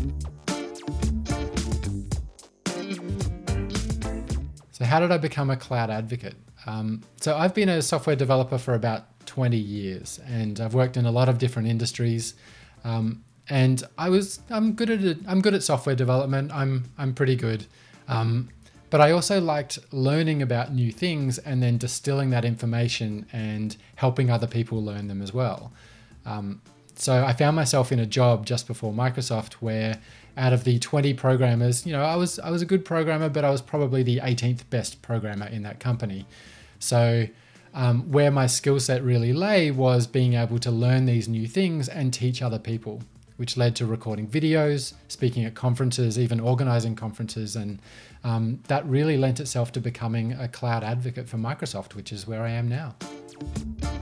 So how did I become a cloud advocate? So I've been a software developer for about 20 years, and I've worked in a lot of different industries. And I'm good at it. I'm good at software development. I'm pretty good. But I also liked learning about new things and then distilling that information and helping other people learn them as well. So I found myself in a job just before Microsoft where out of the 20 programmers, I was a good programmer, but I was probably the 18th best programmer in that company. So where my skill set really lay was being able to learn these new things and teach other people, which led to recording videos, speaking at conferences, even organizing conferences. And that really lent itself to becoming a cloud advocate for Microsoft, which is where I am now.